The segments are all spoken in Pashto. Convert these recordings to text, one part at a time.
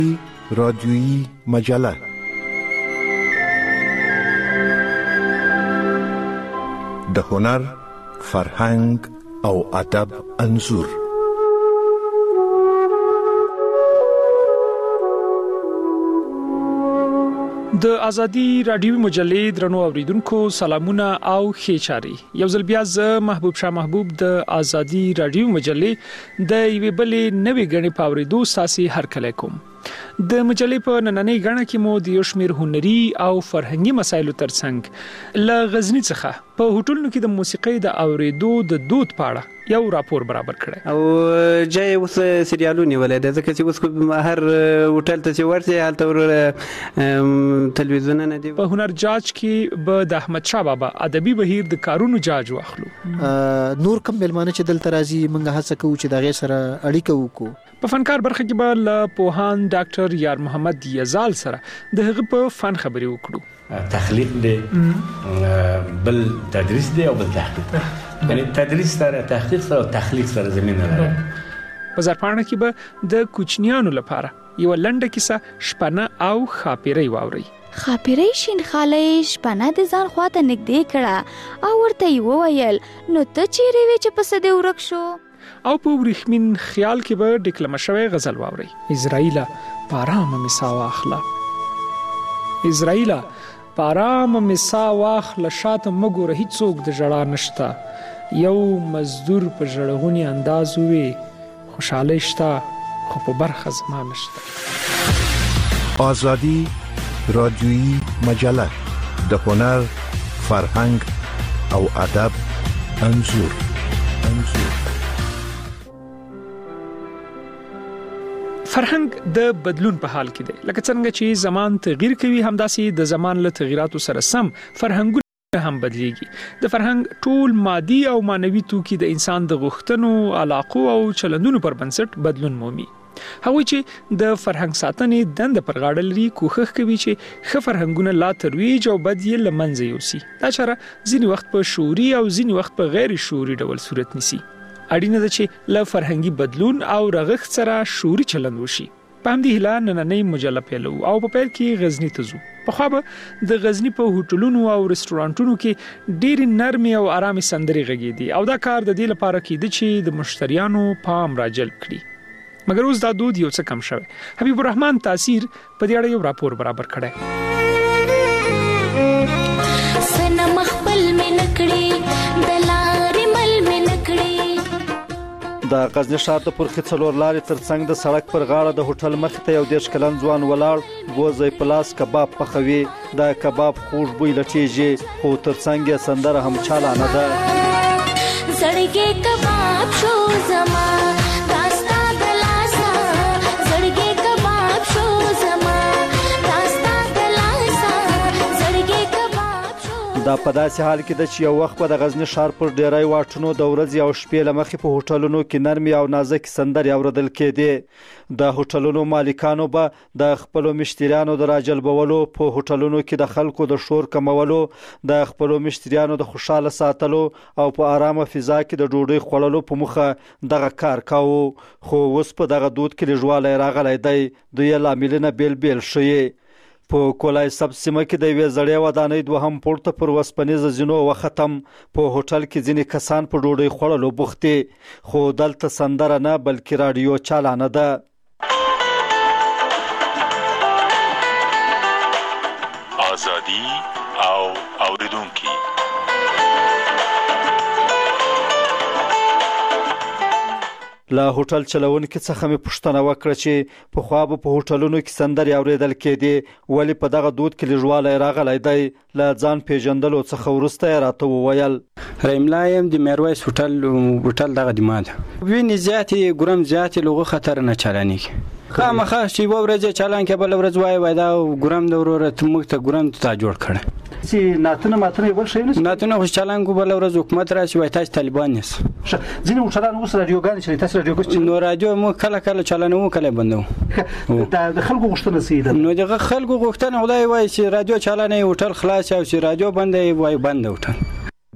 رادیویی مجله د هنر، فرهنګ او ادب انځور. د ازادي رادیوي مجلې درنو اوریدونکو سلامونه او ښه چاري. یو ځل بیا زه محبوب شاه محبوب د ازادي رادیوي مجلې د یوې بلې نوې غړي پاوریدو ساسي هر کله کوم. د مجلې په نننۍ غړه کې مو د یو شمېر هنري او فرهنګي مسایلو ترڅنګ ل غزنی څخه په هوټلونو کې د موسیقۍ د اوریدو د دود پاړه یو راپور برابر کړی او جای اوس سریالونه ولې د ځکه چې اوس هر هوټل ته چې ورته حالت تلویزیون نه دی. په هنر جاج کې به د احمد شاه بابا ادبي بهیر د کارونو جاج واخلو. نور کوم ملمانه چې دلته راځي موږ هڅه کوو چې دغه سره اړیکه وکړو. په فنکار برخه کې به له پوهان ډاکټر یار محمد یزال سره د هغه په فن خبرې وکړو. تخلیق دی، بل تدریس دی او بل تحقیق. یعنی تدریس سره تحقیق سره او تخلیق سره زمينه لري. په زرپاڼه کې به د کوچنیانو لپاره یو لنډه کیسه شپنه او خاپیري واوري. خاپیري شین خالې شپنه د ځان خواته نږدې کړه او ورته وویل نو ته چیرې وې چې پس دې ورک شو. او په ورېخمین خیال کې به ډیکلمه شوی غزل واوري. اسرائیل پارام مسا واخلا، اسرائیل پارام مسا واخلا، شاته مګور هیڅوک د جړا نشتا، یو مزدور په جړغونی انداز وي، خوشاله شتا خو په برخه زما نشتا. آزادی رادیویی مجله د هنر، فرهنګ او ادب انځور. فرهنګ د بدلون په حال کې دی. لکه څنګه چې زمان تغییر کوي همداسې د زمان له تغیراتو سره سم فرهنګونه هم بدليږي. د فرهنګ ټول مادي او مانوي توکي د انسان د غوښتنو، علاقو او چلندونو پر بنسټ بدلون مومي. هغوی چې د فرهنګ ساتنې دنده پر غاړه لري کوښښ کوي چې ښه فرهنګونه لا ترویج او بد یې له منځه یوسي. دا چاره ځینې وخت په شعوري او ځینې وخت په غیر شعوري ډول صورت نیسي. اړینه ده چې له فرهنګي بدلون او رغښت سره شعوري چلند وشي. په همدې هیله نننۍ مجله پیلو او په پیل کې غزنی ته ځو. پخوا به د غزنی په هوټلونو او رستورانټونو کې ډېرې نرمې او آرامې سندرې غږېدې او دا کار د دې لپاره کېده چې د مشتریانو پام راجلب کړي. مګر اوس دا دود یو څه کم شوی. حبیب الرحمن تاثیر په دې اړه یو راپور برابر کړی. سنم خپل مې نکړي دلارې مل مې نکړي. د غزنی ښار د پرخې څلور لارې ترڅنګ د سړک پر غاړه د هوټل مخې ته یو 10 کلن ځوان ولاړ بوزي پلاس کباب پخوي. د کباب خوږ بوی لټیږي خو ترڅنګ یې سندره هم چالانه ده. زړګي کباب شو زما داستا دلاسا، زړګي کباب شو زما داستا دلاسا، زړګي کباب شو. دا په داسې حال کې د چې یو وخت په د غزنی ښار پر ډیری واټونو د ورځې او شپې لمخې په هوټلونو کې نرمي او نازک سندرې اوریدل کېدې. د هوټلونو مالکانو به د خپلو مشتریانو د راجلبولو، په هوټلونو کې د خلکو د شور کمولو، د خپلو مشتریانو د خوشاله ساتلو او په آرامه فضا کې د ډوډۍ خوړلو په مخه دغه کار کاوه. خو اوس په دغه دود کې لږوالی راغلی دی. دوی لاملونه بیل بیل ښیي. په کولای سب سیمه کې د یوې زړې ودانۍ دوهم پورته پر وسپنیزه زینو وختم. په هوټل کې ځینې کسان په ډوډۍ خوړلو بوخت دي خو دلته سندره نه بلکې رادیو چالانه ده. آزادی او اوریدونکي. له هوټل چلونکو څخه مې پوښتنه وکړه چې په خو په هوټلونو کې سندرې اوریدل کېدې ولې په دغه دود کې لږوالی راغلی دی. له ځان پیژندلو څخه وروسته یې راته وویل رحیم الله یم د میرویس هوټل دغه د ماده وینې زیاتې ګرم زیاتې لغه خطر نه چالانېږي. خامخا چې یوه ورځ چالان کې بله ورځ وایي دا ګرم د وروره موږ ته ګرم تا جوړ کړه. چې ناتونه ماتونه یې بل شی نه ناتونه خو چالان کو بله ورځ حکومت راشي وایي تاسو طالبان یاست. ځینې هوټلان اوس رادیوګانې چلوي. تاسو رادیو کوم؟ نو رادیو موږ کله کله چالانوو کله بندوو. د خلکو غوښتنه څه ده؟ نو دغه خلکو غوښتنه خدای وایي چې رادیو چالانه هوټل خلاص او چې رادیو بنده وایي بنده هوټل.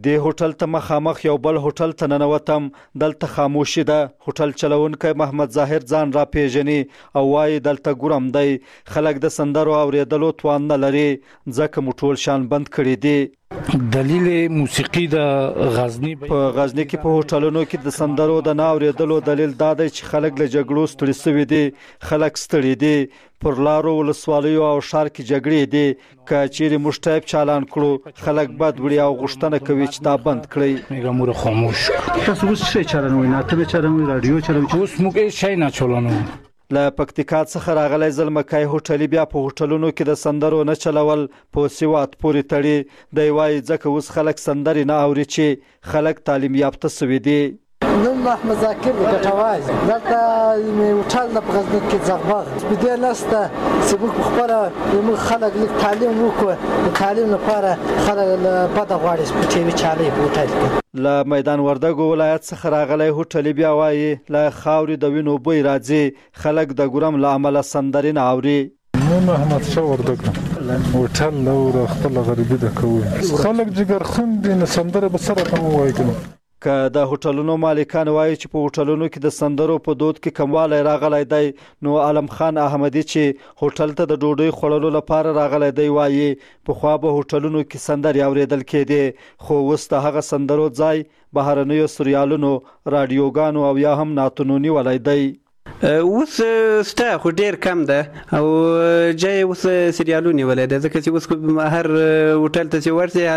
د هوټل ته مخامخ یو بل هوټل ته ننوتم. دلته خاموشي ده. هوټل چلونکی محمد ظاهر ځان را پیژني او وایي دلته ګرم دی. خلک د سندرو اورېدلو توان نه لري ځکه مو ټول شان بند کړي دي. دلیل موسیقي د غزنی په غزنی کې په هوټلونو کې د سندرو د نه اورېدلو دلیل دا دی چې خلک له جګړو ستړي شوي دي. خلک ستړي دي. پر لارو ولسوالیو او ښار کې جګړې دي. که چیرې موږ ټایپ چالان کړو خلک بد وړي او غوښتنه کوي چې دا بند کړئ. میګه مور خاموش. تاسو اوس څه چالانوي؟ ناته چالانوي؟ رادیو چالانوي؟ اوس موږ شي نه چالانوي. له پکتیکا څخه راغلی زلمکای هوټلي بیا په هوټلونو کې د سندرو نه چلول په سواد پورې تړي. دی وایي ځکه اوس خلک سندرې نه اوري چې خلک تعلیم یافته سوي دي. نن احمد ذاکر ګټواز دلته هوټل د غزنی کې ځغبغ بدې نسته چې موږ خپل موږ خلک لیک تعلیم وکړو. د تعلیم لپاره خلک په دغه غواړي په ټي وي چالي هوټل کې. له میدان وردګو ولایت څخه راغلی هوټلي بیا وایي له خاورې د وینو بوی راځي. خلک د ګرم له امله سندرې نه اوري. نن احمد شاه وردګ هوټل نو خپل غریبي ده کوي. خلک جګر خوند نه سندره به سره کوم وایي کنه. که د هوټلونو مالکان وایي چې په هوټلونو کې د سندرو په دود کې کموالی راغلی دی نو عالم خان احمدي چې هوټل ته د ډوډۍ خوړلو لپاره راغلی دی وایي پخوا به هوټلونو کې سندرې اورېدل کېدې خو اوس د هغه سندرو ځای بهرنیو سریالونو راډیوګانو او یا هم نعتونو نیولی دی. اوس ستا خو ډیر کم ده او جای اوس سریالونه نیولای ده ځکه چې اوس هر هوټل ته چې ورسې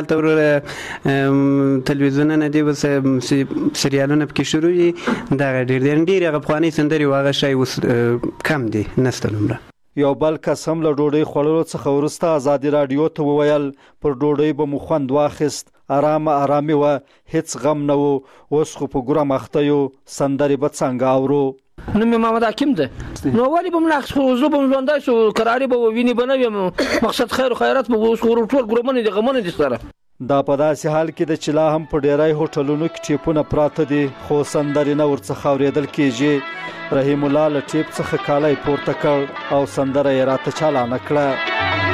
هلته تلویزیونونه دي اوس سریالونه پکې شروع دي. دغه ډېر هغه پخوانۍ سندرې و هغه شی اوس کم دي نسته لومره. یو بل کس هم له ډوډۍ خوړلو څخه وروسته ازادي راډیو ته وویل پر ډوډۍ به مو خوند واخیست. ارامي وه هیڅ غم نه و. اوس خو په ګرم اخته یو سندرې به څنګه اورو. نوم محمد حکیم ده. نو ولی به ملاخ خو به ژوندای شو قراری به ویني بنوي مقصد خیر او خیرات به اوس ټول ګرومنه دي غمنه دي سره. دا په داسې حال کې د چلا هم په ډیرای هوټلونو کې ټیپونه پراته دي خو سندرې نه ورڅخه اورېدل کېږي. رحیم الله له ټیپ څخه کالی پورته کړ او سندره یې راته چالانه کړه.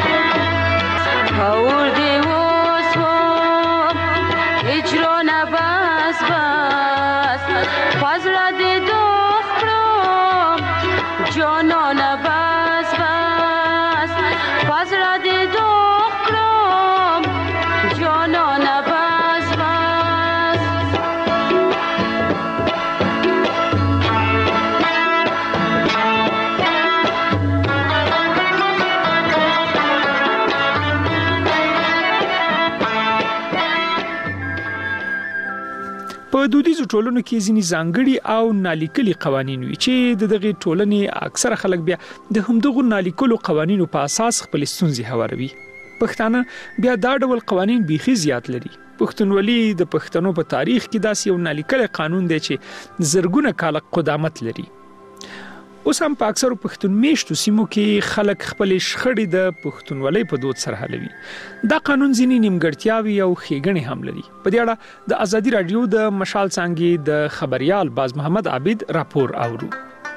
په دودیزو ټولنو کې ځینې ځانګړي او نالیکلي قوانین وي چې دغه ټولنې اکثره خلک بیا د همدغو نالیکلو قوانینو په اساس خپل ستونزې هواروي. پښتانه بیا دا ډول قوانین بیخي زیات لري. پښتونولي د پښتنو په تاریخ کې داسې یو نالیکلی قانون دی چې زرګونه کاله قدامت لري. اوس هم په اکثرو پښتون میشتو سیمو کې خلک خپل شخړې د پښتونولۍ په دود سره حلوي. دا قانون ځینې نیمګړتیاوې او ښېګڼې هم لري. په دې اړه د ازادي راډیو د مشال څانګې د خبريال باز محمد عابد راپور اورو.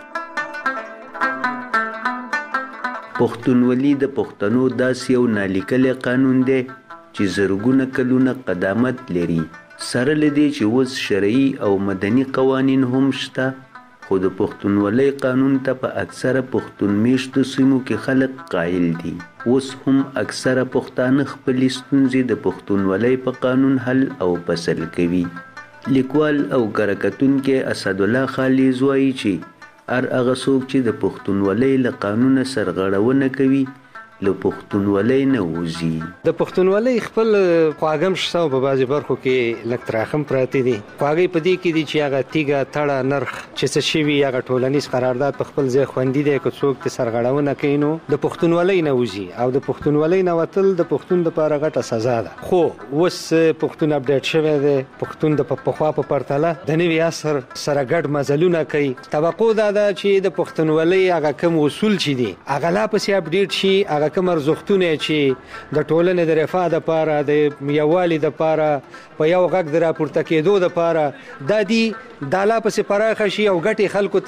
پښتونولي د پښتنو داسې یو نالیکلی قانون دی چې زرګونه کلونه قدامت لري. سره له دې چې اوس شرعي او مدني قوانین هم شته خو د پښتونولۍ قانون ته په اکثره پښتون میشتو سیمو کې خلک قایل دي. اوس هم اکثره پښتانه خپلې ستونزې د پښتونولۍ په قانون حل او فصل کوي. لیکوال او کره کتونکی اسدالله خالص وایي چې هر هغه څوک چې د پښتونولۍ له قانونه سرغړونه کوي له پښتونولۍ نه وځي. د پښتونولۍ خپل خواږم شته په بعضي برخو کې لږ تراخم پراته دي. خواږی په دې کې دي چې هغه تیګه تړه نرخ چې څه شوي هغه ټولنیز قرارداد په خپل ځای خوندي دی. که څوک د سرغړونه کوي نو د پښتونولۍ نه وځي او د پښتونولۍ نه وتل د پښتون لپاره غټه سزا ده. خو اوس پښتون اپډیټ شوی دی. پښتون د پخوا په پرتله د نوي عصر سره ګډ مزلونه کوي. توقع دا ده چې د پښتونولۍ هغه کوم اصول چې دي هغه لا پسې اپډیټ شي. هغه کوم ارزښتونه چې د ټولنې د رفاه لپاره د یووالي لپاره په یو غږ د راپورته کېدو لپاره دا دي دا لا پسې پراخه شي او ګټې خلکو ته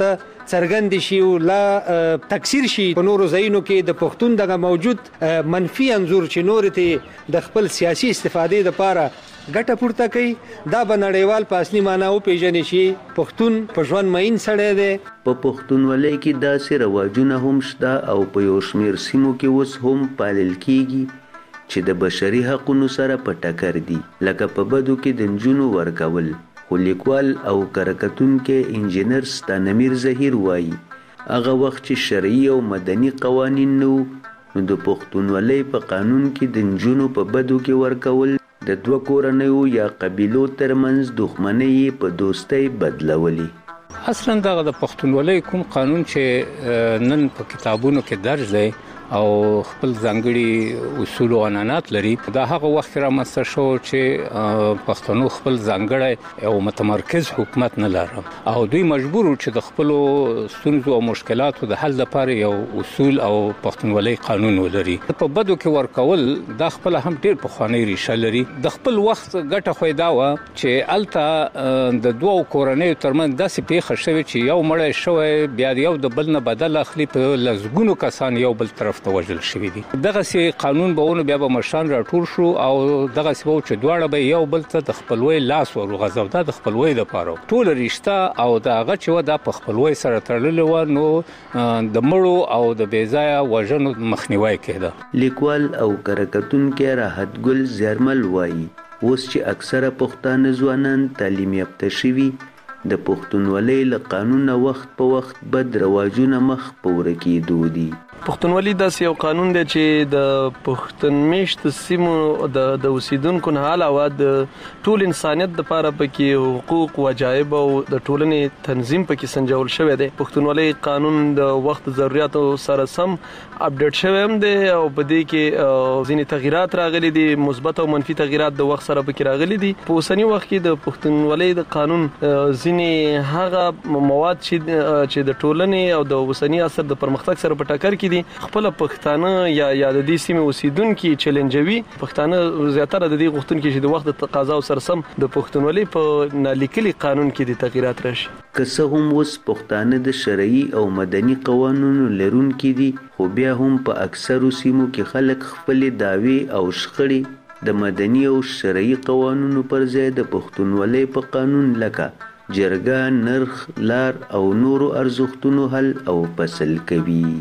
څرګند شي او لا تکثیر شي په نورو ځایونو کې د پښتون دغه موجود منفي انځور چې نور ته د خپل سیاسي استفادې لپاره ګټه پورته کوي دا به نړیوال په اصلي معنا وپېژني چې پښتون په ژوند مین سړی دی. په پښتونولۍ کې داسې رواجونه هم شته او په یو شمېر سیمو کې اوس هم پالل کیږي چې د بشري حقونو سره په ټکر دي، لکه په بدو کې د نجونو ورکول. خو لیکوال او کرکټونکی انجینر ستانمیر ظهیر وایي هغه وخت چې شرعي او مدني قوانین نو د پښتونولۍ په قانون کې د نجونو په بدو کې ورکول د دوه کورنیو یا قبیلو ترمنځ دښمنۍ په دوستۍ بدلولې. اصلا دغه د پښتونولۍ کوم قانون چې نن په کتابونو کې درج دی او خپل ځانګړي اصول او عنعنات لري، دا هغه وخت رامنځته شو چې پښتنو خپل ځانګړی او متمرکز حکومت نه لرم او دوی مجبور وو چې د خپل ستونزو او مشکلاتو د حل لپاره یو اصول او پښتونولۍ قانون ولري. په بدو کې ورکول دا خپل هم ډیر پخوانی ریشه لري. د خپل وخت ګټه خو دا و چې الته د دوه کورنیو ترمنځ داسې پیښه شوې چې یو مړی شوی بیا یو د بل نه بدل اخلي، په لږګونو کسان یو بل طرف ته وژل شوي دي. دغه سي قانون بهونه بیا به مشان راټول شو او دغه سي وو چې دواړه به یو بل ته د خپلوي لاس ورغځو، دا د خپلوي لپاره ټول رښتا او دغه چې و دا په خپلوي سره تړلې و نو د مړو او د بیځایا وژنو مخنیوي کېده. لیکوال او کرکټونکی راحت ګل زیرمل وایي اوس چې اکثره پښتانه ځوانان تعلیم یافته شوي د پښتونولۍ له قانونه وخت په وخت بد رواجونه مخ په ورکېدو دي. پښتونولي داسې یو قانون دی چې د پښتون میشتو سیمو د اوسیدونکو نه علاوه د ټول انسانیت لپاره پکې حقوق وجایب او د ټولنې تنظیم پکې سنجول شوی دی. پښتونولي قانون د وخت ضرورتو سره سم اپډیټ شوی هم دی او په دې کې ځینې تغیرات راغلي دي، مثبت او منفي تغیرات د وخت سره پکې راغلي دي. په اوسنی وخت کې د پښتونولي د قانون ځینې هغه مواد چې د ټولنې او د اوسنی عصر د پرمختګ سره په ټکر کې دي خپل پښتانه یا د دې سیمې اوسیدونکو چیلنجوي. پښتانه زیاتره د دې غوښتونکو چې د وخت د تقاضا سره سم د پښتونولي په نالیکلي قانون کې د تغیرات راشي. که څه هم اوس پښتانه د شرعي او مدني قوانینو لرونکي دي، خو بیا هم په اکثرو سیمو کې خلک خپل دعوی او شخړې د مدني او شرعي قوانینو پر ځای د پښتونولۍ په قانون لکه جرګه، نرخ، لار او نورو ارزښتونو حل او فصل کوي.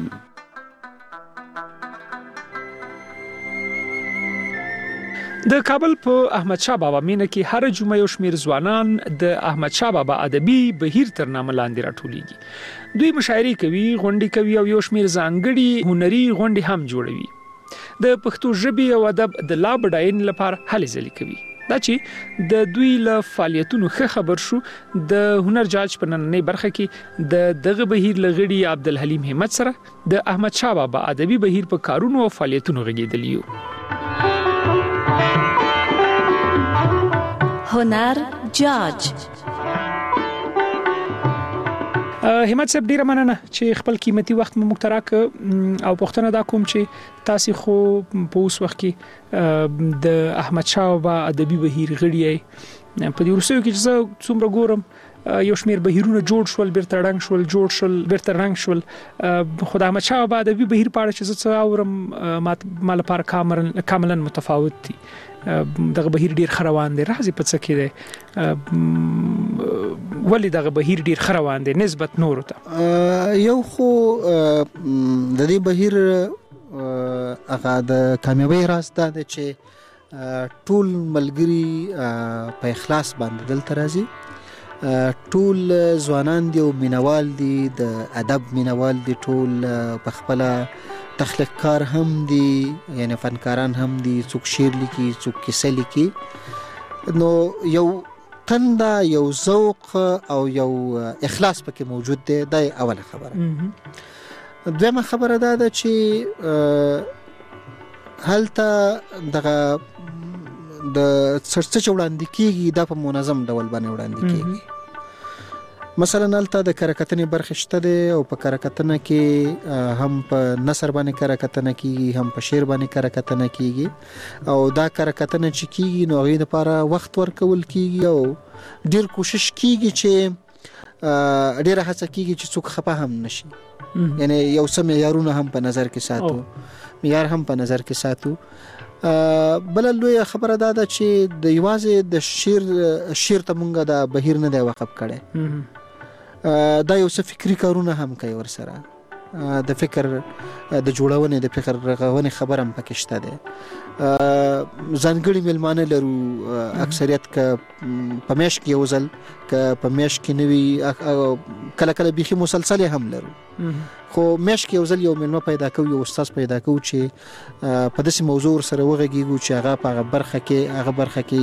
د کابل په احمد شاه بابا مینه کې هر جمعه یو شمیر ځوانان د احمد شاه بابا ادبي بهیر تر نامه لاندې راټولېږي. دوی مشاعرې کوي، غونډې کوي او یو شمیر ځانګړي هنري غونډې هم جوړوي. د پښتو ژبې او ادب د لا بډاینې لپاره هلې ځلې کوي. دا چې د دوی له فعالیتونو ښه خبر شو، د هنر جاج په نننۍ برخه کې د دغه بهیر لغړي عبدالحلیم همت سره د احمد شاه بابا ادبي بهیر په کارونو او فعالیتونو غږیدلی یو. هنر جاج همت صاحب ډیره مننه چې خپل قیمتي وخت مو مختراک او پښتنه دا کوم چې تاسو خو په اوس وخت کې د احمد شاه بابا ادبي بهیر غړي په دې ورسېو کې چې څومره ګورم یو شمیر بهیرونه جوړ شول، بیرته رنګ شول. خدای احمد شاه بابا ادبي بهیر په اړه چې څه اورم ما لپاره کاملا متفاوت دي. دغه بهیر ډیر خروان دی، راځي په څه کې دی ولی دغه بهیر ډیر خروان دی نسبت نورو ته. یو خو د دې بهیر هغه د کامیابی راز دا دی چې ټول ملګری په اخلاص باندې دلته راځي، ټول ځوانان دي او مینوال دي، د ادب مینوال دي، ټول په خپل تخلیقکار هم دي، یعنی فنکاران هم دي، څوک شعر لیکي، څوک کیسه لیکي. نو یو تنده، یو ذوق او یو اخلاص پکې موجود دی. دا اوله خبره. دویمه خبره دا ده چې هلته دغه د څه وړاندې کیږي دا په منظم ډول باندې وړاندې کیږي. مثلا هلته د کرکټنې برخه شته ده او په کرکټنه کې هم په نثر باندې کرکټنه کیږي، هم په شعر باندې کرکټنه کیږي او دا کرکټنه چې کیږي نو هغه لپاره وخت ورکول کیږي او ډیر کوشش کیږي چې ډیره هڅه کیږي چې څوک خپه هم نشي یعنی یو څه معیارونه هم په نظر کې ساتو معیار هم په نظر کې ساتو بل لوی خبره ده چې د یوازې د شعر ته مونږ د بهیر نه دی وقف کړي دا یو څه فکری کارونه هم کوي ورسره د فکر د جوړونې د فکر رغونې خبره هم پکې شته ده ځانګړي ملمانه لرو اکثریت ک په میاشت کې یو ځل ک په میاشت کې نوي کله کله بيخي مسلسل هم لرو خو میاشت کې یو ځل یو ملمه پیدا کوو یو استاد پیدا کوو چې په داسې موضوع سره وغږیږو چې هغه په برخه کې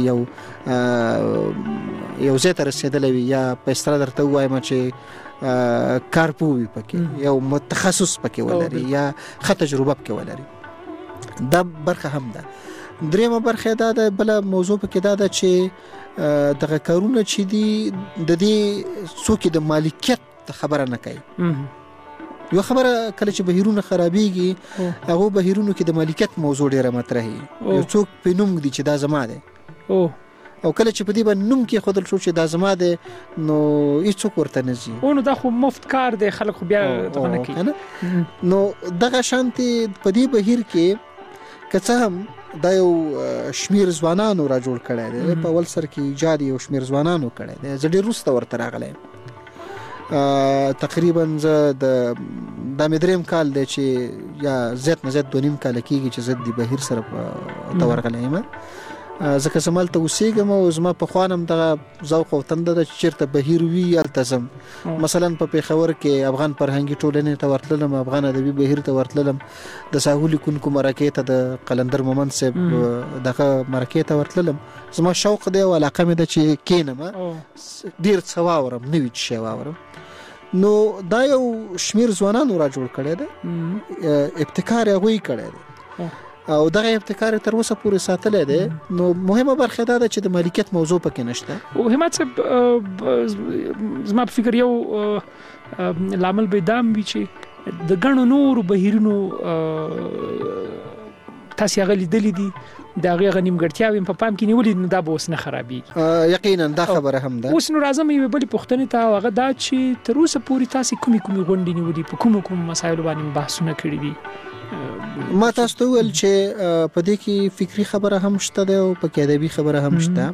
یو ځای ته رسیدلی وي یا په استرا درته وایم چې کارپوي پکې یو متخصص پکې ولري یا ښه تجربه پکې ولري دا برخه هم ده دریمه برخه ده بل موضوع پکې ده چې دغه کارونه چې دي د دې څوک د مالکیت خبره نه کوي یو خبره کله چې بهیرونه خرابېږي هغه بهیرونو کې د مالکیت موضوع ډیره مطرحي یو څوک په نوم دي چې دا زما ده او کله چې په دې باندې نوم کې خودل شو چې دا زما ده نو هیڅوک ورته نه ځي نو دا خو مفت کار دی خلک بیا ته نه کوي نو دغه شانتي په دې بهیر کې کڅه هم دا یو شمیر ځوانانو را جوړ کړی دی په اول سر کې ایجاد یو شمیر ځوانانو کړی دی زه ډېر وروسته ورته راغلی تقریبا زه د مدریم کال دی چې یا زیات نه زیات 2.5 کال کېږي چې زه د بهیر سره ته ورغلی یم ځکه زمالته اوسېږم او زما په خوانم دغه ذوق او تنده ده چې چېرته بهیر وي هلته ځم مثلا په پېښور کې افغان فرهنګي ټولنې ته ورتللم افغان ادبي بهیر ته ورتللم د ساحو لیکونکو مرکې ته د قلندر مومند صاحب دغه مرکې ته ورتللم زما شوق دی او علاقه مې ده چې کینم ډېر څه واورم نوي شی واورم نو دا یو شمیر ځوانانو را جوړ کړی دی ابتکار یې هغوی کړی دی او دغه ابتکار تر اوسه پورې ساتلی دی نو مهمه برخه دا ده چې د مالکیت موضوع پکې نشته او همت صاحب زما په فکر یو لامل به دام وي چې د ګڼو نورو بهیرونو تاسو هغه لیدلې دي دا غي نیمګړتیاوې په پام کې نیولې نو دا به اوس نه خرابېږي یقینا دا خبره هم ده اوس نو راځم یو بل پوښتنه ته هغه دا چې تر اوسه پورې تاسو کومې غونډې نیولې په کوم مسایلو باندې بحثونه کړي دي ما تاسو ته ویل چې په دې کې فکری خبره هم شته ده او په ادبي خبره هم شته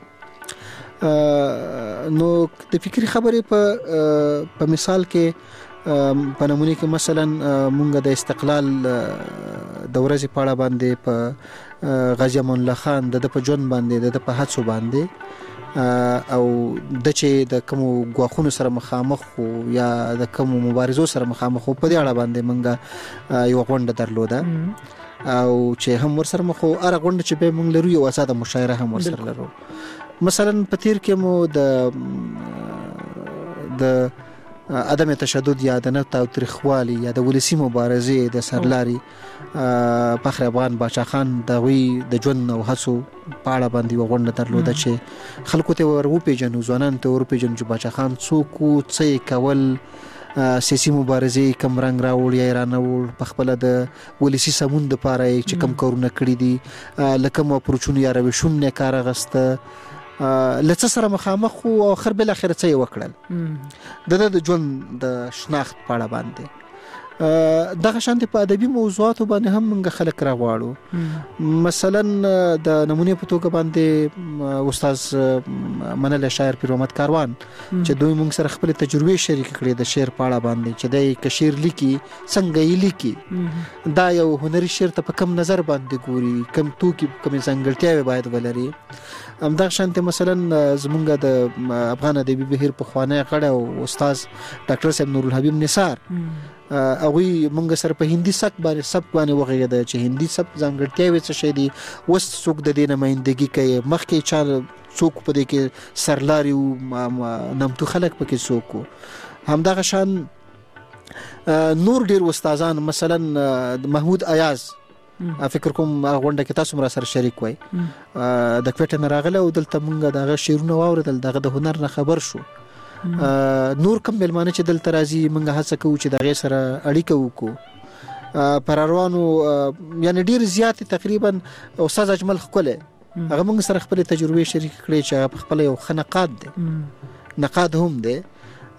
نو د فکری خبرې په مثال کې په نمونه کې مثلا مونږ د استقلال د ورځې په اړه باندې په غازی امان الله خان د په ژوند باندې د په هڅو باندې او د چې د کوم غواخونو سره مخامخ یا د کوم مبارزو سره مخامخ په دې اړه باندې مونږ یو غونډه درلوده او چې هم ورسره مخ او اره غونډه چې به مونږ لرو یو اساده مشاعره هم ورسره لرو مثلا په تیر کې مو د عدم تشدد یا د نه تاوتریخوالي یا د ولسی مبارزې د سرلاري فخر افغان باچا خان د ژوند او هڅو په اړه باندې وغونډه درلوده چې خلکو ته ورو پیژنو ځوانان ته ورو پیژنو چې باچا خان څوک څه کول سیاسي مبارزې کم رنگ راوړ یا رانوړ په خپل د ولسی سمون د پاره چې کم کارونه کړی دي لکه مو پروچون یا روشون نه کار غسته لڅ سره مخامخ او اخر بل اخر څه وکړل د ژوند د شناخت په اړه باندې دغه شانتي په ادبي موضوعاتو باندې هم موږ خلک راغواړو مثلا د نمونه په توګه باندې استاد منل شاعر پیر محمد کاروان چې دوی موږ سره خپل تجربه شریک کړې د شعر په اړه باندې چې د کشیر لیکي څنګه یې لیکي دا یو هنري شعر ته په کم نظر باندې ګوري کم توکي کم ځانګړتیاوې باید ولري همدغه شانتي مثلا زمونږ د افغان ادبي بهیر په خوانه غړ او استاد ډاکټر صاحب نور الحبیب نثار هغه مونږ سره په هندي سبک باندې وغږیده چې هندي سبک ځانګړتیاوې څه شي دي وس څوک د دې نمائندګي کوي مخکې چا څوک په دې کې سرلاري او نمتو خلک پکې څوک همدغه شان نور ډیر استادان مثلا محمود ایاز فکر کوم غونډه کې تاسو مرا سره شریک وای د کوټه نه راغله او دلته مونږ دغه شیرونه واوردل دغه د هنر نه خبر شو نور کوم ملمانه چې دلته راځي مونږ هڅه کوو چې دغه سره اړیکه وکړو پر روانو یعنی ډیر زیات تقریبا استاد اجمل خکله هغه مونږ سره خپل تجربه شریک کړې چې خپل یو خنقاد دي نقاد هم دي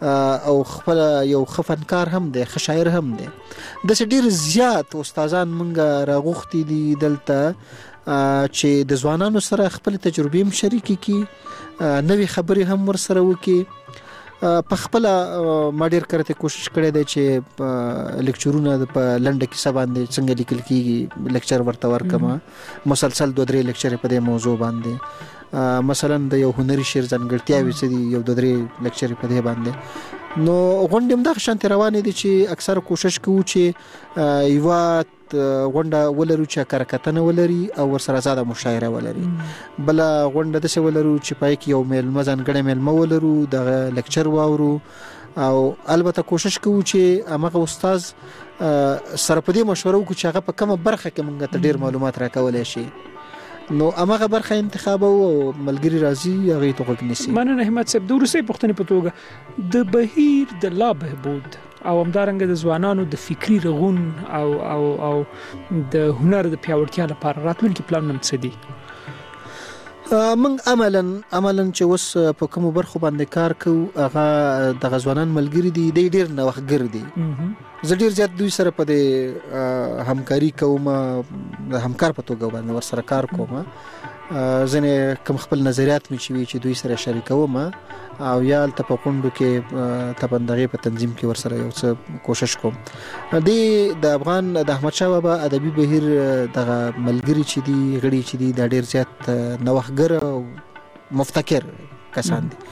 او خپل یو خفنکار هم دی، ښه شاعر هم دی. د ډیر زیات استادان مونږ راغوښتي دي دلته چې د ځوانانو سره خپل تجربې هم شریکې کړي، نوې خبرې هم ورسره وکړي. په خپل ما ډیر کرته کوشش کړی دی چې لیکچرونه په لنډه کیسه باندې څنګه لیکل کیږي لیکچر ورته ورکما، مسلسل 2-3 لیکچر په دې موضوع باندې. مثلا د یو هنري شعر ځانګړتیاوې څه دي، یو 2-3 لیکچر په دې باندې. نو غونډې هم دغه شانتي روانې دي چې اکثر کوشش کوو چې یو غونډه ولرو چې کارکتنه ولري او ورسره زاده مشاعره ولري. بل غونډه د څه ولرو چې پای کې یو میلمه ځانګړی میلمه ولرو، د لیکچر واورو، او البته کوشش کوو چې هغه استاد سره په دې مشوره وکړو چې هغه په کومه برخه کې موږ ته ډیر معلومات راکولای شي. نو هغه برخه انتخاب او ملګری راځي هغه ته وګنيسي. مننه همت صاحب. د روسي پښتنې په توګه د بهیر د لا بهبود او همدارنګه د ځوانانو د فکری رغون او د هنر د پیاوړتیا لپاره راتلونکي پلان څه دي؟ من عملاً چې اوس په کوم برخو باندې کار کوو هغه د غزوانان ملګری دي، د ډیر نوښتګر دي. زه ډیر زیات دوی سره په دې همکاري کوم، د همکار په توګه باندې ور سره کار کوم. ځنه کوم خپل نظریات مې چې دوی سره شریکوم او یا ته په کوندو کې تبندغه په تنظیم کې ور سره یو څه کوشش کوم. د افغان د احمد شاه بابا ادبي بهیر د ملګری چې دی غړي چې دی د ډیر زیات نوښتګر او مفتکر کسان دي.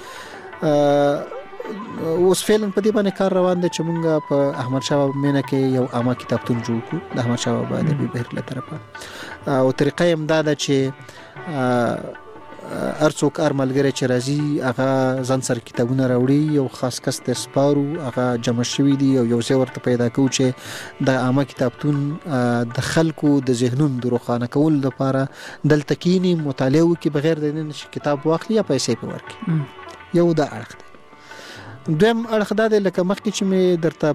اوس فعلا په دې باندې کار روان دی چې مونږ په احمد شاه بابا مینه کې یو عامه کتابتون جوړ کړو د احمد شاه بابا ادبي بهیر له طرفه. او طریقه هم دا ده چې ارڅوک ارملګری چې راځي هغه ځان سره کتابونه راوړي، یو خاص کس ته سپارو، هغه جمع شوی دی او یو ځای ورته پیدا کوو چې د عامه کتابتون د خلکو د ذهنونو د روښانه کولو لپاره دلته کینی مطالعه وکړي بغیر د نه کتاب واخلي یا پیسې په ورکړي. یو دا اړخ دی. دویم اړخ دا دی لکه مخکې چې مې درته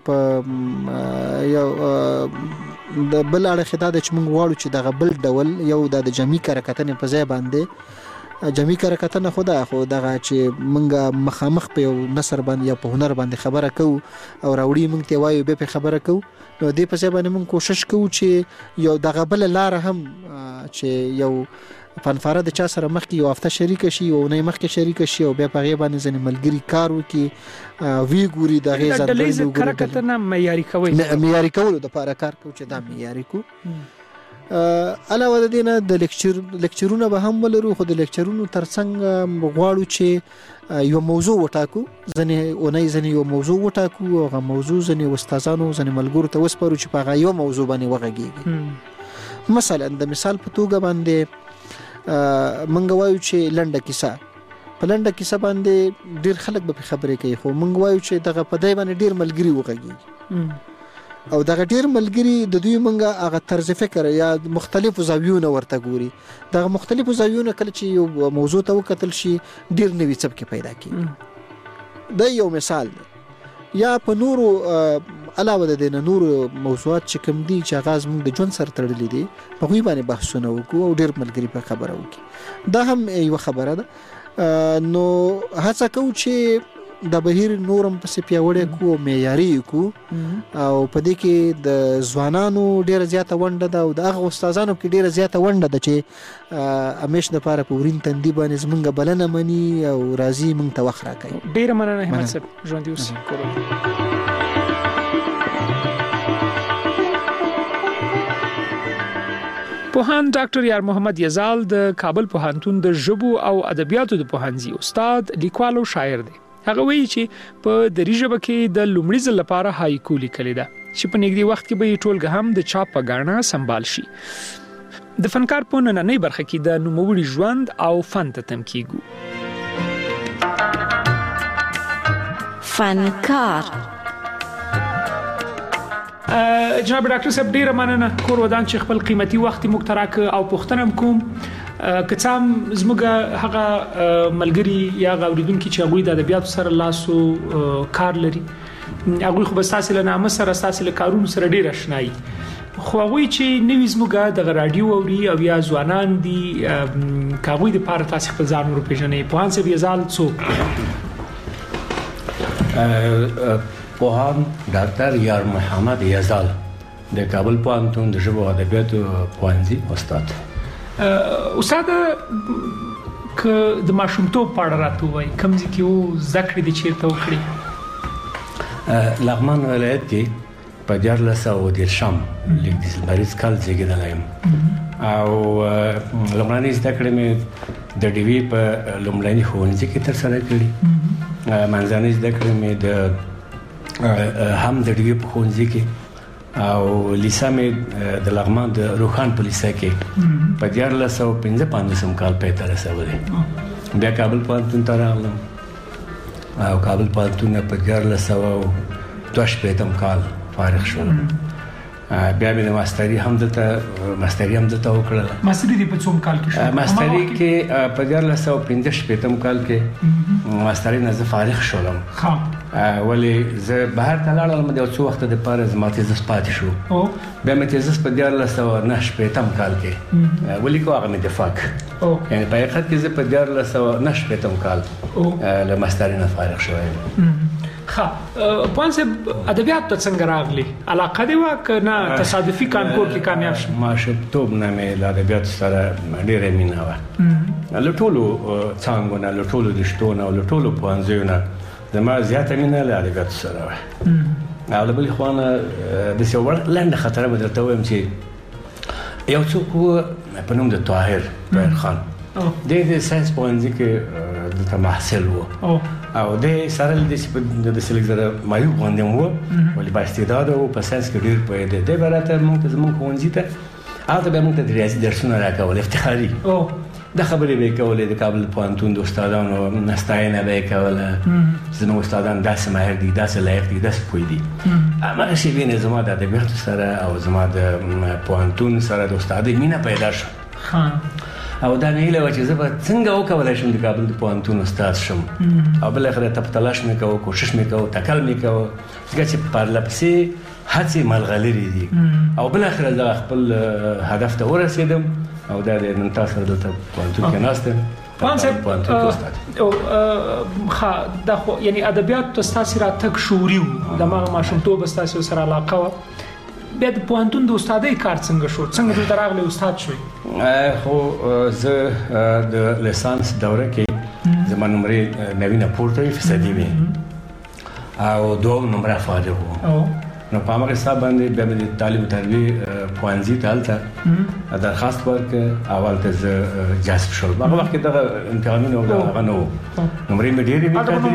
په یو د بل اړخ دا دی چې موږ غواړو چې دغه بل ډول یو د جمعي کارکتنې په ځای باندې جمعي کارکتنه خو دغه چې موږ مخامخ په یو نثر باندې یا په هنر باندې خبره کوو او راوړي موږ ته وایو به په خبره کوو. نو دې په ځای باندې موږ کوشش کوو چې یو دغه بل لار هم چې یو فنفاره د چا سره مخکې یو هفته شریک شي او نه مخکې شریک شي او بیا په غیبه باندې ځنې ملګری کار وکي وی ګوري د غي ځندلې کارکتنه معیاري کوي، معیاري کولو د لپاره کار کوي چې دا معیاري کو. علاوه د دینه د لیکچرونه به هم ولرو، خو د لیکچرونو ترڅنګ غواړو چې یو موضوع وټاکو، ځنې یو موضوع وټاکو او هغه موضوع ځنې استادانو ځنې ملګرو ته وسپارو چې په هغه یو موضوع باندې وغږیږي. مثلا د مثال په توګه باندې منګ وایو چې لنډه کیسه په لنډه کیسه باندې ډیر خلک به خبرې کوي، خو منګ وایو چې دغه په دای باندې ډیر ملګری وغږیږي او دغه ډیر ملګری د دوی منګه هغه طرز فکر یا مختلفو زاویونه ورته ګوري. دغه مختلفو زاویونه کله چې یو موضوع ته وکتل شي ډیر نوې څپکې پیدا کیږي. دا یو مثال دی. یا په نورو علاوه د دې نورو موضوعات چې کوم دي چې غاز موږ د ژوند سره تړلې دي په غوي باندې بحثونه وکړو او ډیر ملګری په خبره وکړي. دا هم یو خبره ده. نو هڅه کوو چې د بهیر نورم پسې پیاوړی کو معیاري کو او په دې کې د ځوانانو ډیره زیاته ونډه ده او د هغه استادانو کې ډیره زیاته ونډه ده چې همیش د لپاره په ورین تندي باندې زمونږ بلنه مني او راځي مونږ ته وخت راکوي. ډیره مننه همت صاحب. ژوندي اوسئ. پوهاند ډاکټر یار محمد یزال د کابل پوهنتون د ژبو او ادبیاتو د پوهنځي استاد، لیکوال او شاعر دی. هغه وایي چې په دری ژبه کې د لومړي ځل لپاره هایکو لیکل ده چې په نږدې وخت کې به ټولګه هم د چاپ په غاڼه سمبال شي. د فنکار په نننۍ برخه کې د نوموړي ژوند او فن ته تم کیږو. فنکار جناب ډاکټر صاحب ډیره مننه کور ودان چې خپل قیمتي وخت مو تراک او پوښتنه کوم کڅام زموږه هغه ملګری یا غوړیدونکو چې هغه د ادبیات سره لاسو کار لري، هغه خو بس تاسو له نامه سره تاسو له کارونو سره ډیر آشنایی، خو هغه چې نوې زموږه د رادیو اوري او یا ځوانان دي کاوی د پاره تاسو خپل ځان ورو پیژنې په هانس بیا ځال څوک پوهان ډاکټر یار محمد یزال د کابل پوهنتون د ژبو او ادبیاتو پوهنځي استاد. استاد که د ماشومتوب په اړه راته وایي کوم ځای کې وو زده کړې دې چېرته وکړې؟ لغمان ولایت کې په 1413 لیک مریض کال زیږېدلی یم او لومړنۍ زده کړې مې د ډیوي په لومړني ښوونځي کې ترسره کړي. منځنۍ زده کړې مې هم د ډیوي په ښوونځي کې او لیسه مې د لغمان د روخان په لیسه کې په 1455 کال پای ته رسولې. بیا کابل پوهنتون ته راغلم او کابل پوهنتون په 1462 کال فارغ شوم. بیا مې ماستری هم دلته وکړله. ماستری دې په څوم کال کې شو؟ ماستری کې په 1455 کال کې ماستری نه زه فارغ شولم. ولی زه بهر ته لاړم د یو څو وخت لپاره زما تیزس پاتې شو. بیا مې تیزس په 1499 کال کې ولی کو هغه مې دفاق یعنی په حقیقت کې زه په 1499 کال له ماستری نه فارغ شوم. پوهان صاحب ادبیات ته څنګه راغلی؟ علاقه دې وه که نه تصادفي کانکور کې کامیاب شو؟ ماشومتوب نه مې له ادبیاتو سره ډېره مینه وه. له ټولو څانګو نه، له ټولو رشتو نه او له ټولو پوهنځیو نه زما زیاته مینه له ادبیاتو سره وه. او له بلې خوا نه داسې یو لنډه خاطره به درته ووایم چې یو څوک و په نوم د طاهر خان، دی د ساینس پوهنځي کې دلته محصل و او دی سره له دې چې داسې لږ زره معیوب غوندې هم و ولې با استعداده و، په ساینس کې ډېر پوهېده. دی به راته موږ ته زموږ ښوونځي ته هلته به موږ ته د ریاضي درسونه راکول افتخاري. دا خبرې به یې کولې د کابل پوهنتون د استادانو ستاینه به یې کوله چې زموږ استادان داسې ماهر دي، داسې لایق دي، داسې پوه دي. همغه شېبې نه زما د ادبیاتو سره او زما د پوهنتون سره د استادۍ مینه پیدا شوه او دا مې هیله وه چې زه به څنګه وکولی شم د کابل د پوهنتون استاد شم. او بالاخره تپ تلاش مې کوه، کوشش مې کوه، تکل مې کوه، ځکه چې پرله پسې هڅې ملغلرې دي او بالاخره زه خپل هدف ته ورسېدم او دا د نن تاسو سره دلته پوهنتون کې ناست یم. پوهان صاحب دا خو یعنې ادبیاتو ته ستاسې راتګ شعوري و، دماغه ماشومتوب ستاسې سره علاقه وه. بیا د پوهنتون د استادۍ کار څنګه شو؟ څنګه دلته راغلی استاد شوې؟ خو زه د لیسانس دوره کې زما نمرې 90 پورته وې فیصدي وې او 2 نمره فارغ وم. نو په همغه حساب باندې بیا مې د تعلیم و تربیې پوهنځي ته هلته درخواست ورکړ او هلته زه جذب شولم. هغه وخت کې دغه امتحانونه هغه نه وو، نمرې مې ډېرې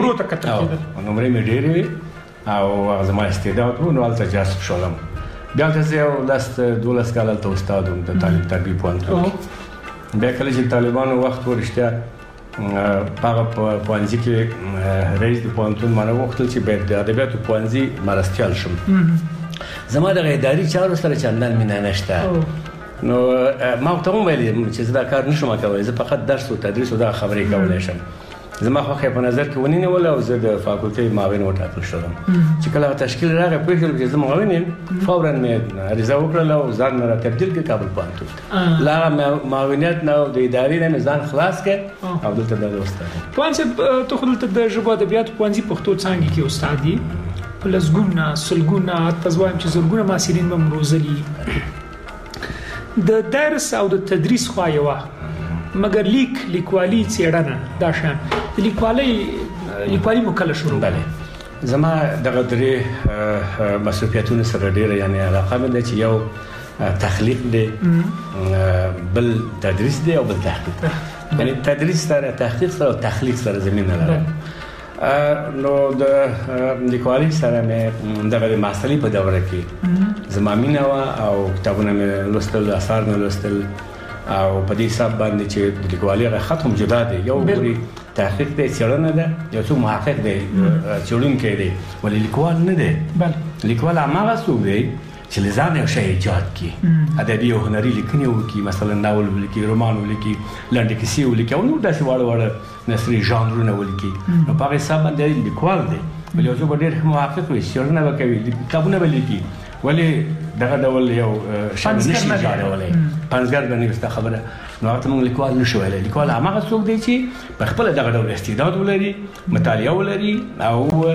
وې او هغه زما استعداد و، نو هلته جذب شولم. بیا هلته زه یو 10-12 کال هلته استاد وم د تعلیم تربیې پوهنتون کې. بیا کله چې طالبانو وخت و رښتیا په هغه پوهنځي کې رئیس د پوهنتون ما نه وغوښتل چې باید د ادبیاتو پوهنځي مرستیال شم. زما دغه اداري چارو سره چندان مینه نشته. نو ما ورته وویل چې زه دا کار نشم کولی، زه فقط درس و تدریس و دغه خبرې کولی شم. زما خوښه په نظر کې ونیوله او زه د فاکولټۍ معاون وټاکل شوم. چې کله تشکیل راغی پوه شولم چې زه معاون یم، فورا مې عریضه وکړله او ځان مې راتبدیل کړ کابل پوهنتون ته. له هغه معاونیت نه او د ادارې نه مې ځان خلاص کړ او دلته د استاد. پوهان صاحب ته خو دلته د ژبو ادبیاتو پوهنځي پښتو څانګې کې استاد یې، په لسګونه سلګونه حتی زه وایم چې زرګونه محصلین به مو روزلي. د درس او د تدریس خوا یوه، مګر لیکوالي څېړنه دا شیان د لیکوالي مو کله شروع؟ بله، زما دغه درې مصروفیتونو سره ډېره یعنې علاقه مې ده چې یو تخلیق دی، بل تدریس دی او بل تحقیق. یعنې تدریس سره، تحقیق سره او تخلیق سره زمینه لرم. نو د لیکوالۍ سره مې دغه د محصلۍ په دوره کې زما مینه وه او کتابونه مې لوستل، اثار مې لوستل او په دې حساب باندې چې د لیکوالۍ هغه خط هم جدا دی. یو ګوري تحقیق دی، څېړنه ده، یو څوک محقق دی، څېړونکی دی، ولې لیکوال نه دی. لیکوال هماغه څوک دی چې له ځانه یو شی ایجاد کړي، ادبي او هنري لیکنې وکړي، مثلا ناول ولیکي، رومان ولیکي، لنډې کیسې ولیکي او نور داسې واړه واړه نثري ژانرونه ولیکي. نو په هغه حساب باندې لیکوال دی. ولې یو څوک ډېر محقق وي، څېړنه به کوي، کتابونه به لیکي، ولې دغه ډول یو شی نشي ایجادولی، پنځګر به نه وي. ستا خبره نو هغه ته موږ لیکوال نشو ویلی. لیکوال هماغه څوک دی چې په خپله دغه ډول استعداد ولري، مطالعه ولري او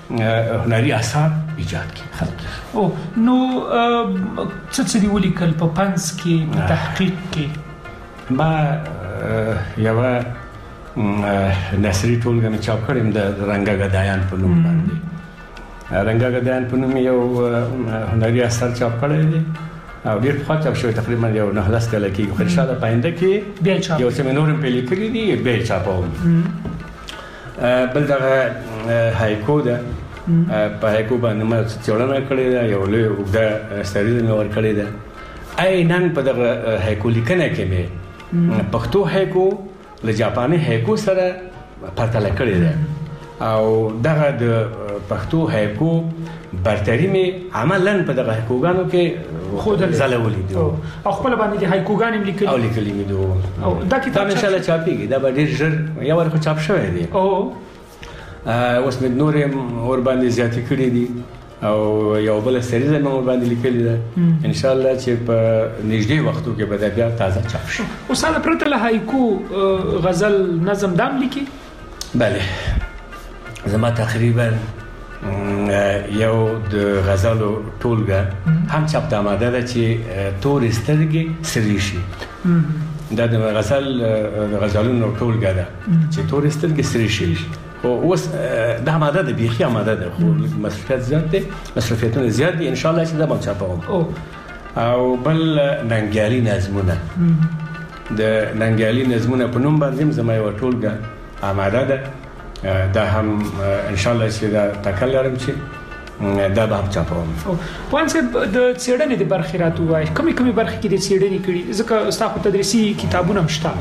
هنري اثار ایجاد کړي. او نو څه دی ولیکل په پنځ کې په تحقیق کې؟ ما یو نثري ټولګه مې چاپ کړې د رنګا غدایان په نوم باندې. رنګا غدایان په نوم یو هنري اثر چاپ کړی دی او ډېر پخوا چاپ شوی، تقریبا یو 9 کاله کېږي، خو انشاءالله په آینده کې یو څه مې نور هم پې لیکلي دي بیا یې چاپوم. بل دغه هایکو ده، په هایکو باندې ما څېړنه کړې ده، یو لوی اوږده سریزه مې ورکړې ده. عیناً په دغه هایکو لیکنه کې مې پښتو هایکو له جاپاني هایکو سره پرتله کړې ده او دغه د پښتو هایکو برتري مې عملاً په دغه هایکوګانو کې ځلولي دي او خپل باندې د هایکوګان هم لیکلي او لیکلي مې دي. او دا کتاب ان شاء الله چاپېږي، دا به ډېر ژر یو وار خو چاپ شوی دی. اوس مې نور ور باندې زیاتې کړي دي او یو بل سریزه مې ور باندې لیکلې ده. ان شاء الله چې په نږدې وختو کې به دا بیا تازه چاپ شي. اوس هغه پرته له هایکو غزل نظم دام لیکي؟ بله، زما تقریبا یو د غزلو ټولګه هم چاپ ته آماده ده چې تورې سترګې سرې شي. دا د غزلونو ټولګه ده چې تورې سترګې سرې شي. خو اوس دا آماده ده، بیخي آماده ده، خو مصرفیت زیات دی، مصرفیتونه زیات دي. انشاءالله چې دا به چاپوم. او بل ننګیالي نظمونه، د ننګیالي نظمونه په نوم باندې زما یوه ټولګه آماده ده. دا هم انشاءالله چې دا تکل لرم چې دا به هم چاپوم. پوهاند صاحب د څېړنې د برخې راته ووایئ، کومې برخې کې د څېړنې کړي؟ ځکه ستا خو تدریسي کتابونه هم شته.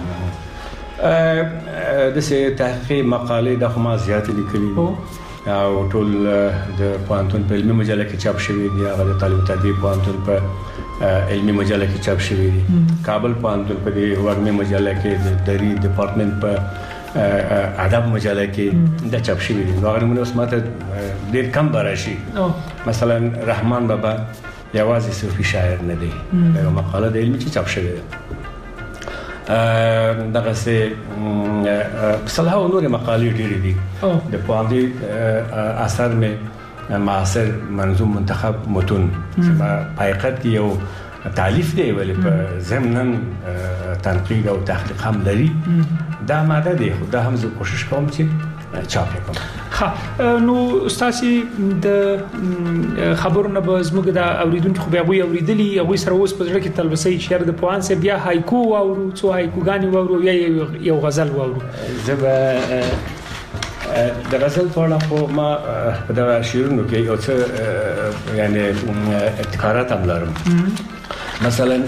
داسې تحقیقي مقالې دا خو ما زیاتې لیکلي دي او ټول د پوهنتون په علمي مجله کې چاپ شوي دي. هغه د تعلیم تربیې پوهنتون په علمي مجله کې چاپ شوي دي. کابل پوهنتون په دې وږمې مجله کې، د دري ډپارټمنټ په ادب مجله کې دا چاپ شوي دي. نو هغه نمونه اوس ماته ډېر کم به راشي. مثلا رحمان بابا یوازې صوفي شاعر نه دی، دا یوه مقاله د علمي چې چاپ شوې ده. دغسې سلهاو نورې مقالې ډېرې دي. د پوهاندي اثر مې معاصر منظوم منتخب متون چې په حقیقت کې یو تالیف دی، ولې په ضمناً تنقید او تحقیق هم لري. دا ماده دی، خو دا هم زه کوشش کوم چې چاپ یې کړم. ښه، نو ستاسې د خبرونه به زموږ د اورېدونکي خو بیا هغوی اورېدلي، هغوی سره اوس په زړه کې تلبسه شعر د پوهاند صاحب یا هایکو واورو، څو هایکوګانې واورو یا یو غزل واورو؟ زه به د غزل په اړه خو ما په دغه شعرونو کې یو څه یعنې ابتکارات هم لرم. مثلا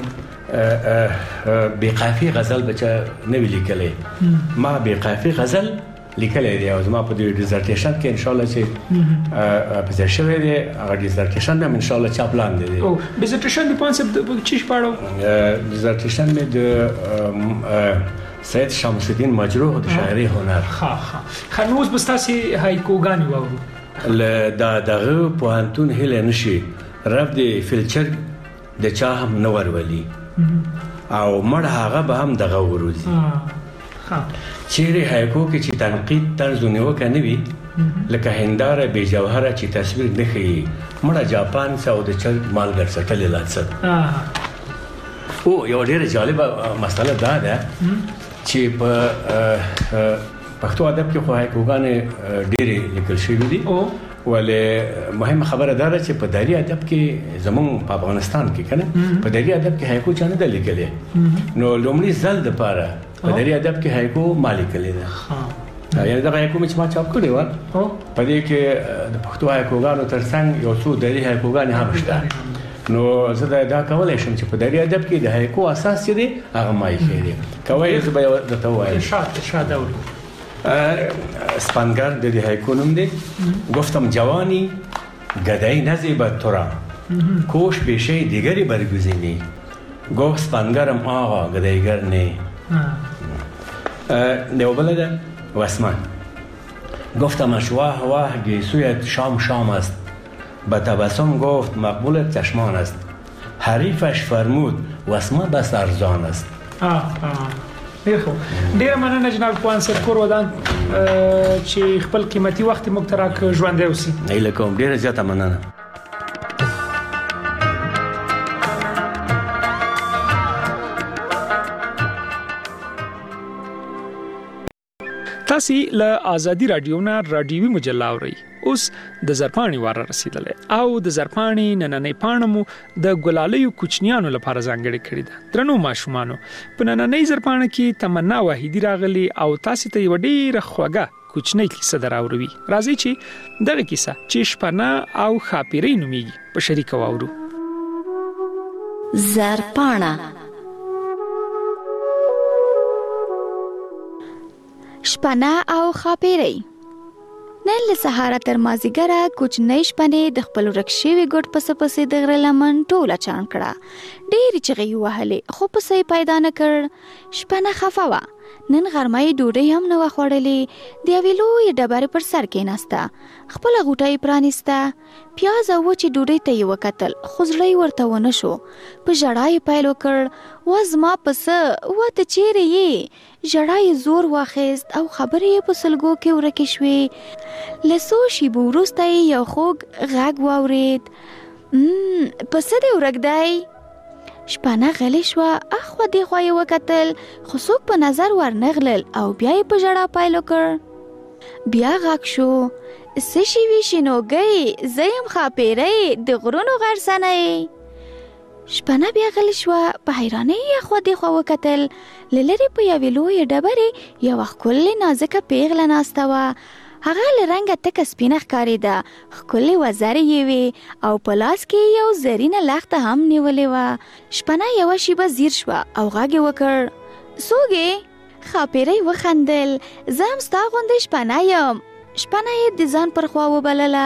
بې قافیې غزل به چا نه وي لیکلی، ما بې قافیې غزل لیکلی دی او زما په دې ډیزرټیشن کې انشاءالله چې په ځای شوی دی. هغه ډیزرټیشن هم انشاءالله چاپ لاندې دی. ډیزرټیشن د پوهاند صاحب د چی په اړه؟ ډیزرټیشن مې د سید شمس الدین مجروح د شاعري هنر. ښه، نو اوس به ستاسې هایکوګانې واورو. له دغه پوهنتون هیله نشي رب د فلچر د چا هم نه ورولي او مړ هغه به هم دغه وروزي. چیرې هایکو کې چې تنقید طرز و نیوکه نه وي، لکه هنداره بې جوهره چې تصویر نه ښیي، مړه جاپان څه او د چرګ مالګر څټلې لا څه. او یوه ډېره جالبه مسله دا ده چې په پښتو ادب کې خو هایکوګانې ډېرې لیکل شوي دي، ولې مهمه خبره دا ده چې په دري ادب کې زموږ په افغانستان کې کنه په دري ادب کې هایکو چا نه ده لیکلی. نو لومړي ځل دپاره په دري ادب کې هایکو ما لیکلې ده. یعنې دغه هایکو مې چې ما چاپ کړې وه، په دې کې د پښتو هایکوګانو تر څنګ یو څو دري هایکوګانې هم شته. نو زه دا کولی شم چې په دري ادب کې د هایکو اساس چې دی هغه ما ایښی دی. کوی زه به یې درته ووایم. ارشاد اورو. اسپانگر د دې هایکو نوم دی. گفتم جوانی گدایی نزیبد تو را، کوش پیشه دیگری برگزینی، گفت اسپانگرم آقا گدایگر نی. دیو بلده واسمان گفتمش واه واه گیسویت شام شام است، به تبسم گفت مقبولت چشمان است، حریفش فرمود واسما بس ارزان است. ډیر مننه جناب پوان صاحب کور ودان چې خپل قیمتي وخت موږ ته راک ژوندې اوسئ. ایله کوم ډیر زیاته مننه. تاسو له آزادی رادیو نه رادیوي مجله اورئ. اوس د زرپانی واره رسیدلې او د زرپانی نننې پاڼمو د ګلالیو کوچنیانو لپاره ځانګړې کړې ده. درنو ماشومانو په نننې زرپانه کې تمنا واحدی راغلي او تاسو ته یو ډیره خوږه کوچنۍ کیسه دراوړوي. راځي چې دغه کیسه چې شپنه او خاپیرې نوميږي په شریک واورو. زرپانه شپنه او خاپیرې. نن له سهاره تر مازیګره کوچنۍ شپنې د خپل ورک شوي ګډ پسې د غره لمن ټوله چاڼ کړه. ډېرې چغې وهلې خو پسه یې پیدا نه کړ. شپنه خفه وه. نن غرمه یې ډوډۍ هم نه وه خوړلې. د یوې لویې ډبرې پر سر کېناسته. خپله غوټه یې پرانیسته. پیاز او وچې ډوډۍ ته یې وکتل خو زړه یې ورته ونه شو. په ژړا یې پیل وکړ. و زما پسه و ته چیرې یې؟ ژړا یې زور واخیست او خبرې یې په سلګو کې ورکې شوې. له څو شېبو وروسته یې یو خوږ غږ واورېد. پسه دې ورک دی؟ شپنه غلې شوه. اخوا دېخوا یې وکتل خو څوک په نظر ورنغلل او بیا یې په ژړا پیل وکړ. بیا غږ شو. څه شوي شینوګۍ؟ زه یم خاپیرۍ د غرونو غرڅنۍ. شپنه بیا غلې شوه. په حیرانۍ یې اخوا دېخوا وکتل. له لرې په یوې لویې ډبرې یوه ښکلې نازکه پیغله ناسته وه. هغه له رنګه تکه سپینه ښکارېده. ښکلې وزرې یې وې او په لاس کې یو زرینه لښته هم نیولې وه. شپنه یوه شیبه ځیر شوه او غږ یې وکړ. څوک یې؟ خاپیرۍ وخندل. زه هم ستا غوندې شپنه یم. شپنه یې د ځان پر خوا وبلله.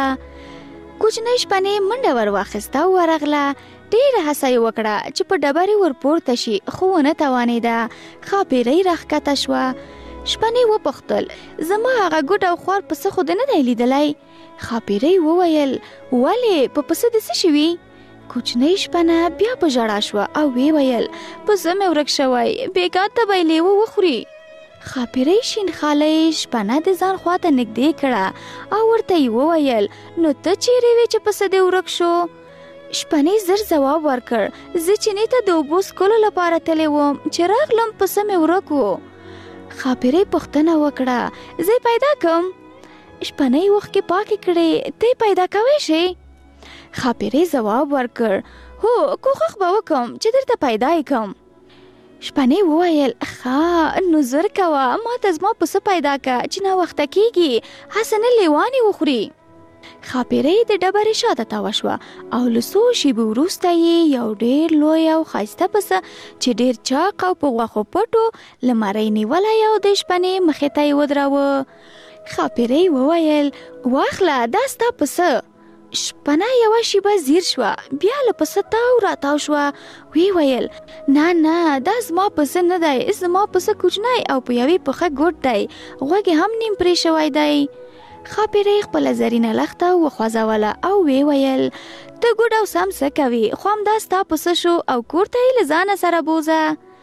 کوچنۍ شپنې منډه ور واخیسته او ورغله. ډېره هڅه یې وکړه چې په ډبرې ورپورته شي خو ونه توانېده. خاپیرۍ راښکته شوه. شپنې وپوښتل زما هغه ګوډ او خوار پسه خو دې نه دی لیدلی؟ خاپیرۍ وویل ولې په پسه دې څه شوي؟ کوچنۍ شپنه بیا په ژړا شوه او ویې ویل پسه مې ورک شوی، بېګا ته به یې لیوه وخوري. خاپیرۍ شین خالۍ شپنه د ځان خواته نږدې کړه او ورته یې وویل نو ته چیرې وې چې پسه دې ورک شو؟ شپنې زر ځواب ورکړ زه چینې ته د اوبو څښلو لپاره تللی وم چې راغلم پسه مې ورک و. خاپیرۍ پوښتنه وکړه زه پیدا کړم؟ شپنۍ اوښکې پاکې کړې ته پیدا کوی شې؟ خاپیرۍ ځواب ورکړ هو کوښښ به وکړم چې درته پیدا یې کړم. شپنۍ وویل ښه نو زر کوه ما ته زما پسه پیدا کړه چې ناوخته کېږي هسې نه لیوانې وخوري. خاپیرۍ د ډبرې شاته تاوه شوه او له څو شېبو وروسته یې یو ډېر لوی او ښایسته پسه چې ډېر چاق او په غوښو پټو له مرۍ نیولی او د شپنې مخې ته یې ودراوه. خاپیرۍ وویل واخله دا ستا پسه. شپنه یوه شیبه زیر شوه بیا له پسه تاو راتاو شوه. وی ویل نه دا زما پسه نه دی، زما پسه کوچنی او په یوې پښه ګوډ دی، غوږ هم نیم پرې شوی دی. خاپیرۍ خپله زرینه لښته وخوځوله او وی ویل ته ګوډ او سم څه کوې، خو همدا ستا پسه شو او کور ته یې له ځانه سره بوزه.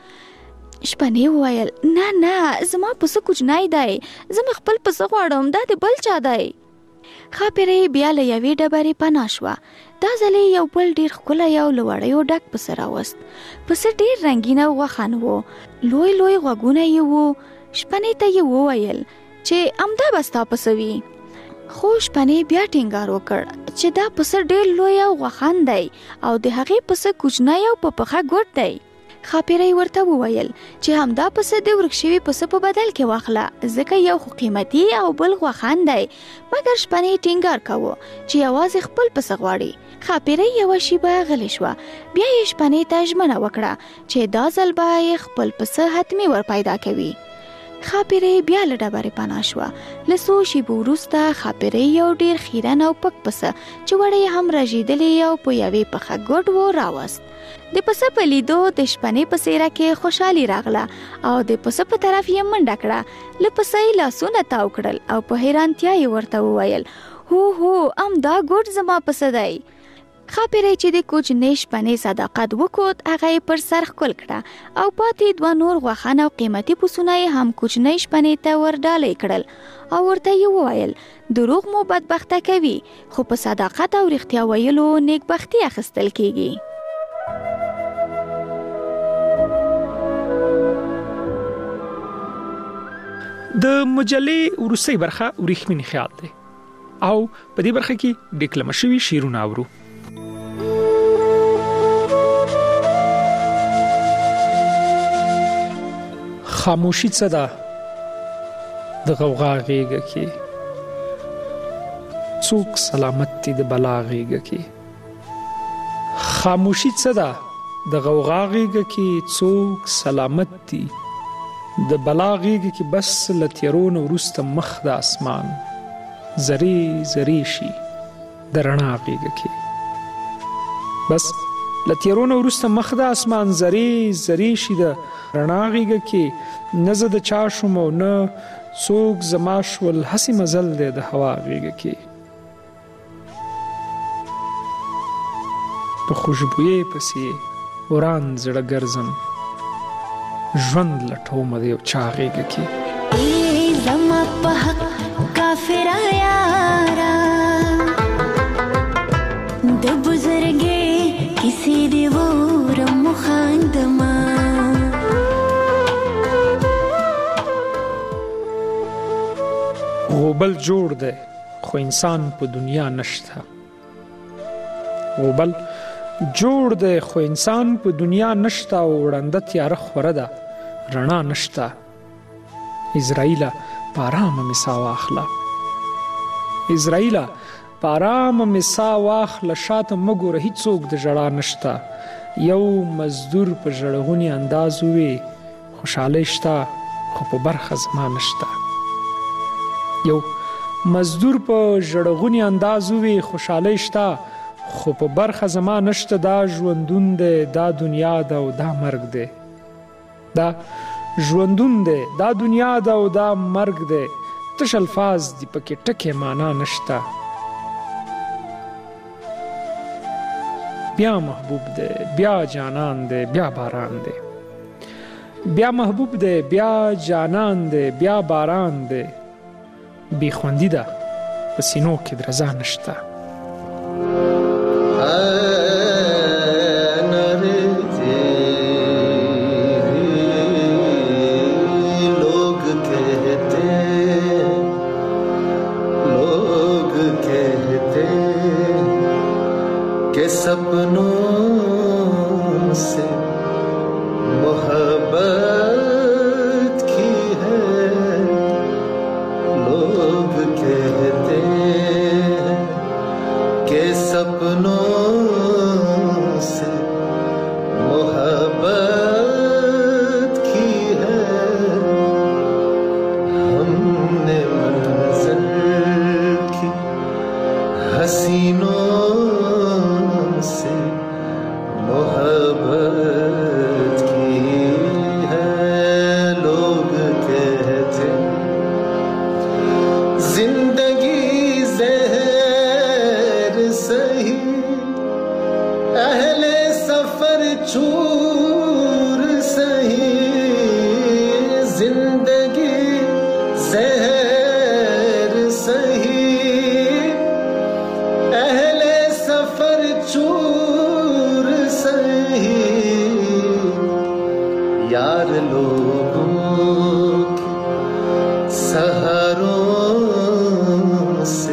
شپنې وویل نه زما پسه کوچنی دی، زه مې خپل پسه غواړم، دا د بل چا دی. خاپیرۍ بیا له یوې ډبرې پناه شوه. دا ځل یو بل ډېر ښکلی او له وړیو ډک پسه راوست. پسه ډېر رنګین او غوښن و، لوی غوږونه یې وو. شپنې ته یې وویل چې همدا به ستا پسه وي. خو شپنې بیا ټینګار وکړ چې دا پسه ډېر لوی او غوښن دی او د هغې پسه کوچنی او په پښه ګوډ دی. خاپیرۍ ورته وویل چې همدا پسه د ورک شوي پسه په بدل کې واخله، ځکه یو خو قیمتي او بل غوښن دی. مګر شپنې ټینګار کوه چې یوازې خپل پسه غواړي. خاپیرۍ یوه شیبه غلې شوه. بیا یې شپنې ته ژمنه وکړه چې دا ځل به یې خپل پسه حتمي ور پیدا کوي. خاپیرۍ بیا له ډبرې پناه شوه. له څو شېبو وروسته خاپیرۍ یو ډېر خیرن او پک پسه چې وړی هم رژېدلی او په یوې پښه ګوډ و راوست. د پسه په لیدو د شپنې په څېره کې خوشحالي راغله او د پسه په طرف یې منډه کړه. له پسه یې لاسونه تاو کړل او په حیرانتیا یې ورته وویل هو همدا ګوډ زما پسه دی. خاپیری چې د کوچنۍ شپنې صداقت وکړ هغه پر سر خپل کړه او پاتې دوه نور غوښان او قیمتي پسونه هم کوچنۍ شپنې ته ورډالې کړل او ورته یې وویل دروغ مو بدبخته کوي خو په صداقت او رښتیا ویلو نیکبختي اخیستل کیږي. د مجلې وروستۍ برخه وریښمین خیال دی او په دې برخه کې ډیکلمه شوي شعرونه اورو. خاموشي څه ده د غوغا غېږه کې څوک سلامت دي د بلا غېږه کې. خاموشي څه ده د غوغا غېږه کې څوک سلامت دي د بلا غېږه کې بس له تیارو نه وروسته مخ د اسمان زری زری شي د رڼا غېږه کې. بس له تیارو نه وروسته مخ د اسمان زری زری شي د رڼا غېږه کې. نه زه د چا شوم او نه څوک زما شول هسې مزل دی د هوا غېږه کې. په خوشبویۍ پسې وران زړه ګرځم ژوند لټومه د یو چا غېږه کې. ای زما په حق کافره یاره د بزرګې کیسې دې وورم خاندما غوبل جوړ دی خو انسان په دنیا نشته. غوبل جوړ دی خو انسان په دنیا نشته او وړنده تیاره خوره ده رڼا نشته. اسرائیله په ارامه مې ساه واخله اسرائیله په ارامه مې ساه واخله شاته مه ګوره هیڅوک د ژړا نشته. یو مزدور په ژړغوني انداز ووی خوشحالۍ شته خو په برخه زما نشته. یو مزدور په ژړغوني انداز ووی خوشحالۍ شته خو په برخه زما نشته. دا ژوندون دی دا دنیا ده او دا مرګ دی. دا ژوندون دی دا دنیا ده او دا مرګ دی. تش الفاظ دی پکې ټکې معنا نشته. بیا محبوب دی بیا جانان دی بیا باران دی. بیا محبوب دی بیا جانان دی بیا باران دی. بی خوندی ده په سینو کې درزا نشته. सपनों से मोहब्बत की है लोग कहते हैं कि सपनों से मोहब्बत की है हमने मंज़िल की हसीनों से मोहब्बत की है लोग कहते जिंदगी ज़हर सही अहले सफर चूर सही जिंदगी ज़हर सही अहले सफर चूर सही यार लोगों के सहारों से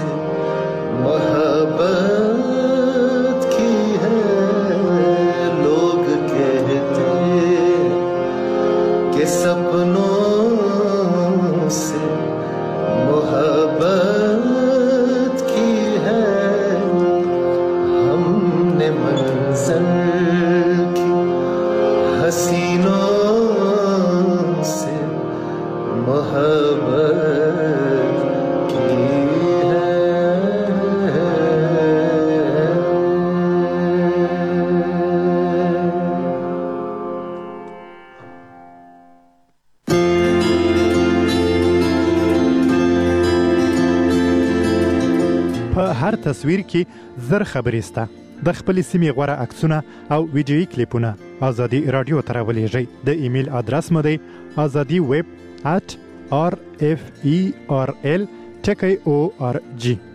मोहब्बत की है लोग कहते कि सपनों से मोहब्बत की है हमने मंज़िल की हसीनों से मोहब्बत की है। په هر تصویر کې زر خبرې شته د خپل سیمې غوره عکسونه او ویډیويي کلیپونه ازادي رادیو ته راولېږئ. د ایمیل ادرس مو دی azadiweb@rferl.org.